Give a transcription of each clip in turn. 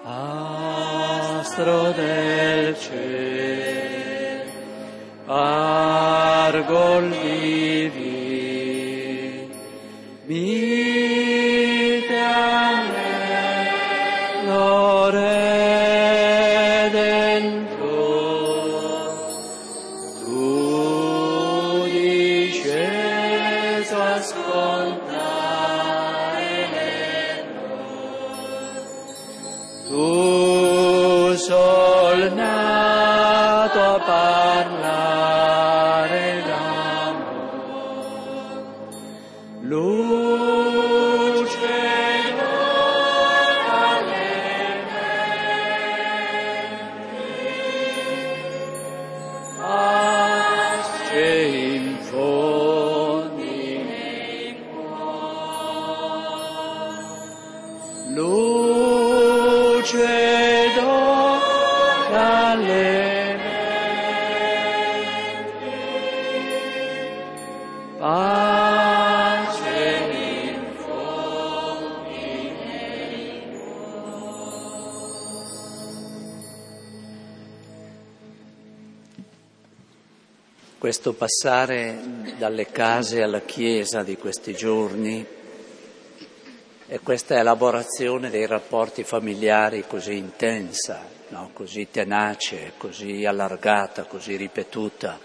Astro del cielo, Argol vivi, mite a me, Redentor, tu disceso ascoltare tu sol nato a parlare d'amor, luce alle menti, pace infondi nei cuori, luce alle pace infondi nei cuori. Questo passare dalle case alla chiesa di questi giorni e questa elaborazione dei rapporti familiari così intensa, no? Così tenace, così allargata, così ripetuta,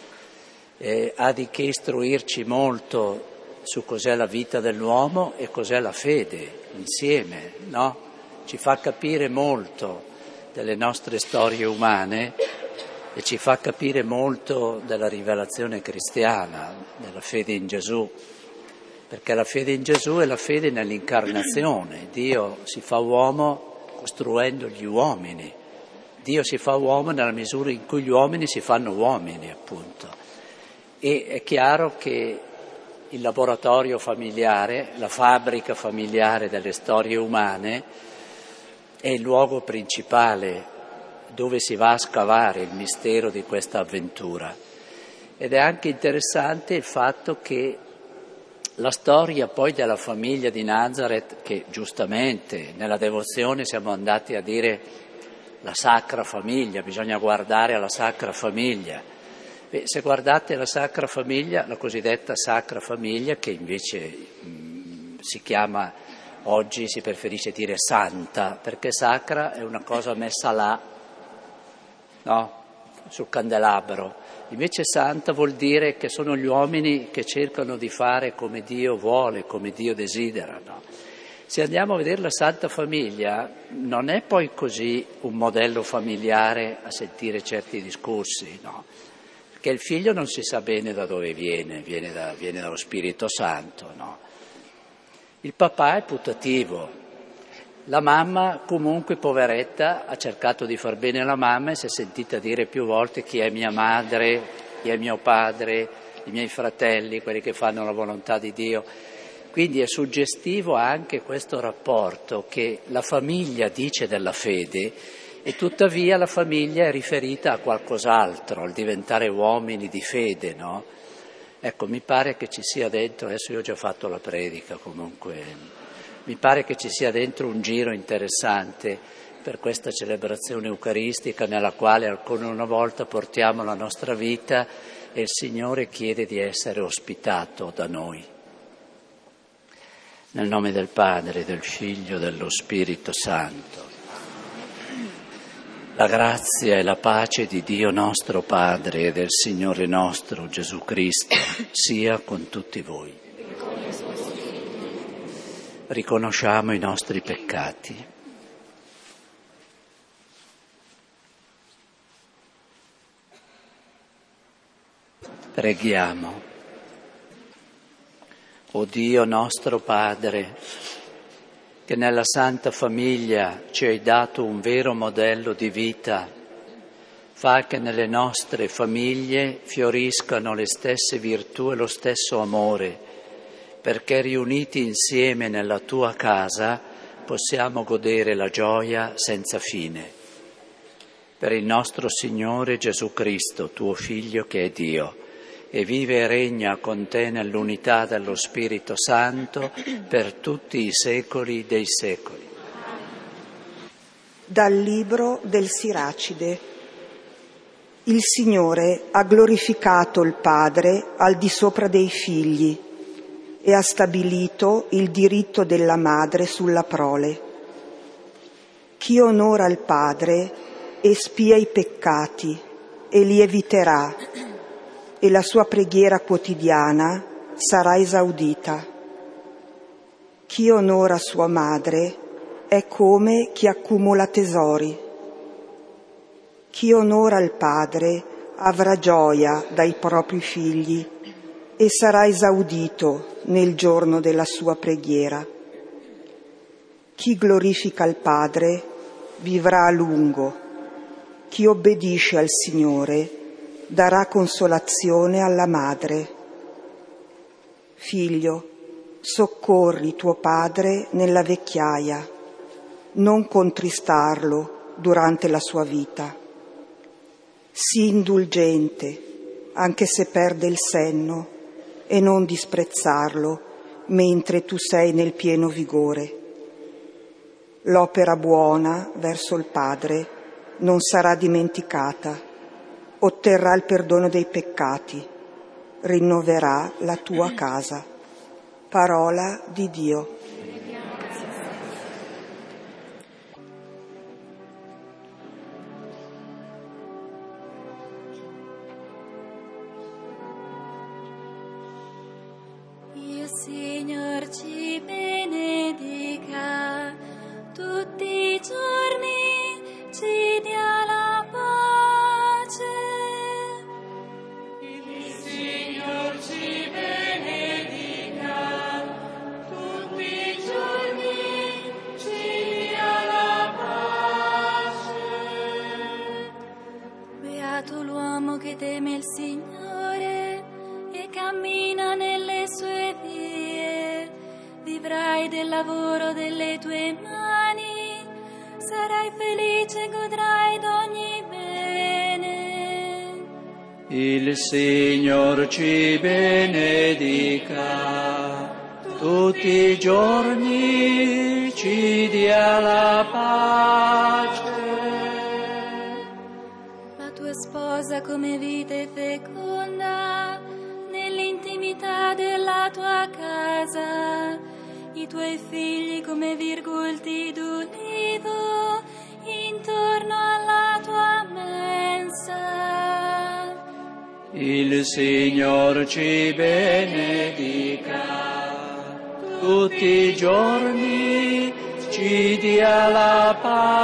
ha di che istruirci molto su cos'è la vita dell'uomo e cos'è la fede insieme, no? Ci fa capire molto delle nostre storie umane e ci fa capire molto della rivelazione cristiana, della fede in Gesù. Perché la fede in Gesù è la fede nell'incarnazione. Dio si fa uomo costruendo gli uomini. Dio si fa uomo nella misura in cui gli uomini si fanno uomini, appunto. E è chiaro che il laboratorio familiare, la fabbrica familiare delle storie umane, è il luogo principale dove si va a scavare il mistero di questa avventura. Ed è anche interessante il fatto che la storia poi della famiglia di Nazareth, che giustamente nella devozione siamo andati a dire la Sacra Famiglia, bisogna guardare alla Sacra Famiglia. Se guardate la Sacra Famiglia, la cosiddetta Sacra Famiglia, che invece si chiama, oggi si preferisce dire santa, perché sacra è una cosa messa là, no? Sul candelabro. Invece santa vuol dire che sono gli uomini che cercano di fare come Dio vuole, come Dio desidera, no? Se andiamo a vedere la Santa Famiglia, non è poi così un modello familiare a sentire certi discorsi, no? Perché il figlio non si sa bene da dove viene dallo Spirito Santo, no? Il papà è putativo. La mamma, comunque, poveretta, ha cercato di far bene alla mamma e si è sentita dire più volte chi è mia madre, chi è mio padre, i miei fratelli, quelli che fanno la volontà di Dio. Quindi è suggestivo anche questo rapporto che la famiglia dice della fede e tuttavia la famiglia è riferita a qualcos'altro, al diventare uomini di fede, no? Ecco, mi pare che ci sia dentro, adesso io ho già fatto la predica comunque, mi pare che ci sia dentro un giro interessante per questa celebrazione eucaristica nella quale ancora una volta portiamo la nostra vita e il Signore chiede di essere ospitato da noi. Nel nome del Padre, del Figlio e dello Spirito Santo. La grazia e la pace di Dio nostro Padre e del Signore nostro Gesù Cristo sia con tutti voi. Riconosciamo i nostri peccati. Preghiamo. O Dio nostro Padre, che nella Santa Famiglia ci hai dato un vero modello di vita, fa che nelle nostre famiglie fioriscano le stesse virtù e lo stesso amore, perché riuniti insieme nella tua casa possiamo godere la gioia senza fine. Per il nostro Signore Gesù Cristo, tuo Figlio che è Dio, e vive e regna con te nell'unità dello Spirito Santo per tutti i secoli dei secoli. Dal libro del Siracide. Il Signore ha glorificato il Padre al di sopra dei figli e ha stabilito il diritto della madre sulla prole. Chi onora il Padre espia i peccati e li eviterà, e la sua preghiera quotidiana sarà esaudita. Chi onora sua madre è come chi accumula tesori. Chi onora il Padre avrà gioia dai propri figli e sarà esaudito nel giorno della sua preghiera. Chi glorifica il Padre vivrà a lungo. Chi obbedisce al Signore darà consolazione alla madre. Figlio, soccorri tuo padre nella vecchiaia, non contristarlo durante la sua vita. Sii indulgente, anche se perde il senno, e non disprezzarlo mentre tu sei nel pieno vigore. L'opera buona verso il Padre non sarà dimenticata, otterrà il perdono dei peccati, rinnoverà la tua casa. Parola di Dio. Il Signor ci benedica, tutti i giorni ci dia la pace. Il Signor ci benedica, tutti i giorni ci dia la pace. Beato l'uomo che teme il Signore e cammina nelle sue vie. Vivrai del lavoro delle tue mani, sarai felice e godrai d'ogni bene. Il Signor ci benedica, tutti i giorni ci dia la pace. La tua sposa come vite feconda, nell'intimità della tua casa, i tuoi figli come virgolti d'ulivo intorno alla tua mensa. Il Signor ci benedica, tutti i giorni ci dia la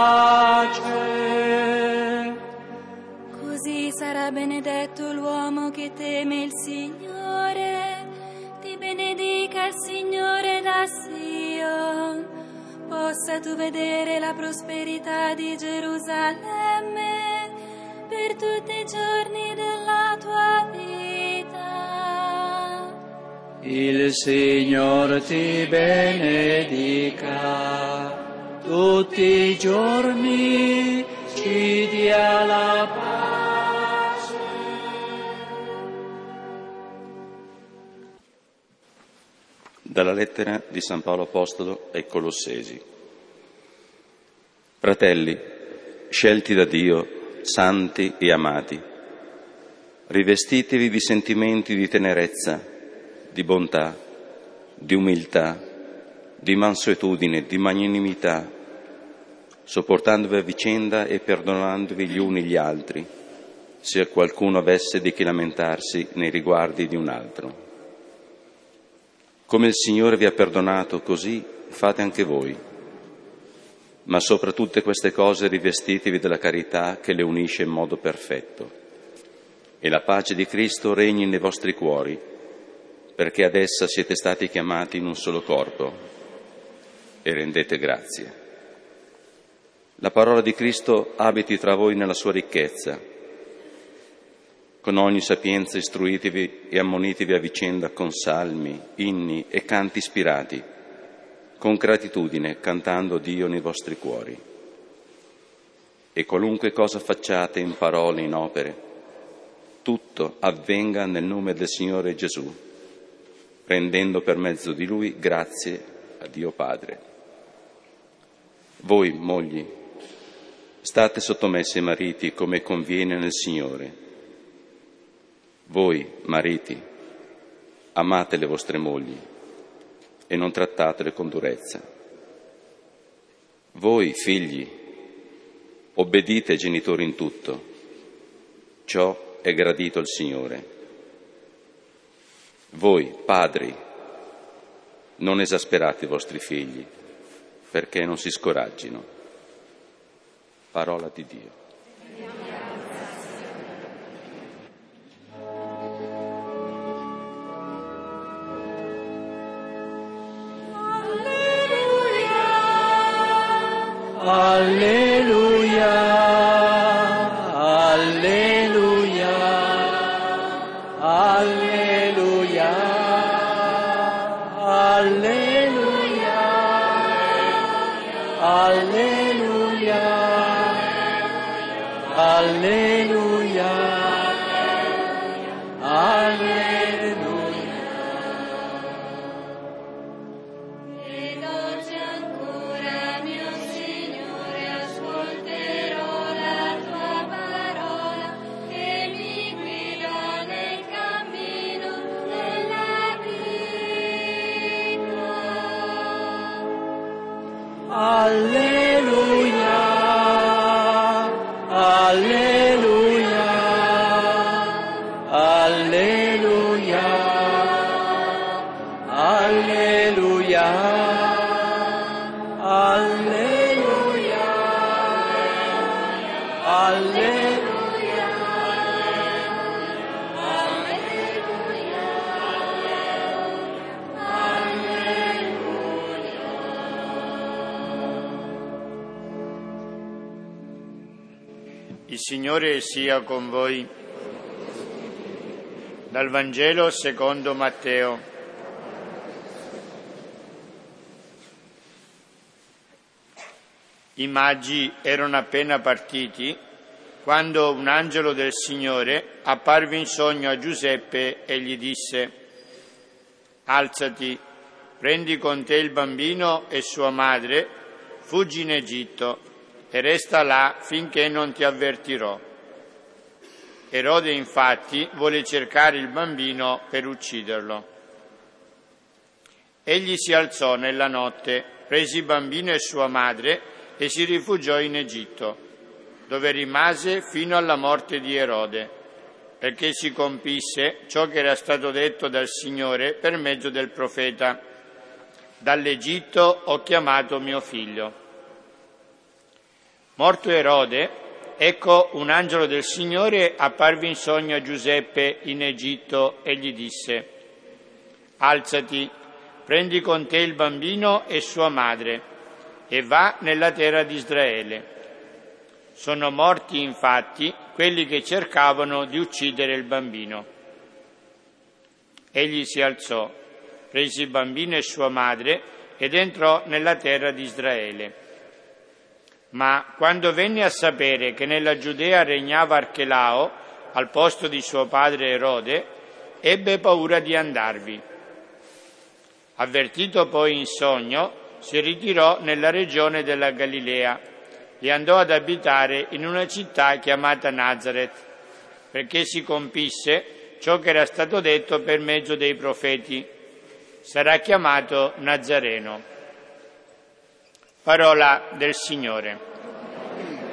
pace. Così sarà benedetto l'uomo che teme il Signore. Ti benedica il Signore da Sion. Possa tu vedere la prosperità di Gerusalemme per tutti i giorni della tua vita. Il Signor ti benedica, tutti i giorni ci dia la pace. Dalla lettera di San Paolo Apostolo ai Colossesi. Fratelli, scelti da Dio, santi e amati, rivestitevi di sentimenti di tenerezza, di bontà, di umiltà, di mansuetudine, di magnanimità, sopportandovi a vicenda e perdonandovi gli uni gli altri, se qualcuno avesse di che lamentarsi nei riguardi di un altro. Come il Signore vi ha perdonato, così fate anche voi. Ma sopra tutte queste cose rivestitevi della carità che le unisce in modo perfetto. E la pace di Cristo regni nei vostri cuori, perché ad essa siete stati chiamati in un solo corpo, e rendete grazie. La parola di Cristo abiti tra voi nella sua ricchezza. Con ogni sapienza istruitevi e ammonitevi a vicenda con salmi, inni e canti ispirati, con gratitudine cantando Dio nei vostri cuori. E qualunque cosa facciate in parole e in opere, tutto avvenga nel nome del Signore Gesù, rendendo per mezzo di Lui grazie a Dio Padre. Voi, mogli, State sottomessi ai mariti come conviene nel Signore. Voi, mariti, amate le vostre mogli e non trattatele con durezza. Voi, figli, obbedite ai genitori in tutto. Ciò è gradito al Signore. Voi, padri, non esasperate i vostri figli, perché non si scoraggino. Parola di Dio. Alleluia, alleluia, alleluia, alleluia, alleluia, alleluia, alleluia. Ed oggi ancora, mio Signore, ascolterò la tua parola che mi guida nel cammino della vita. Alleluia, alleluia, alleluia, alleluia, alleluia, alleluia, Il Signore sia con voi. Dal Vangelo secondo Matteo. I magi erano appena partiti quando un angelo del Signore apparve in sogno a Giuseppe e gli disse: «Alzati, prendi con te il bambino e sua madre, fuggi in Egitto e resta là finché non ti avvertirò». Erode infatti vuole cercare il bambino per ucciderlo. Egli si alzò nella notte, prese il bambino e sua madre e si rifugiò in Egitto, dove rimase fino alla morte di Erode, perché si compisse ciò che era stato detto dal Signore per mezzo del profeta: «Dall'Egitto ho chiamato mio figlio». Morto Erode, ecco un angelo del Signore apparve in sogno a Giuseppe in Egitto e gli disse: «Alzati, prendi con te il bambino e sua madre e va nella terra di Israele. Sono morti infatti quelli che cercavano di uccidere il bambino». Egli si alzò, prese il bambino e sua madre ed entrò nella terra di Israele. Ma quando venne a sapere che nella Giudea regnava Archelao al posto di suo padre Erode, ebbe paura di andarvi. Avvertito poi in sogno, si ritirò nella regione della Galilea e andò ad abitare in una città chiamata Nazaret, perché si compisse ciò che era stato detto per mezzo dei profeti: sarà chiamato Nazareno. Parola del Signore.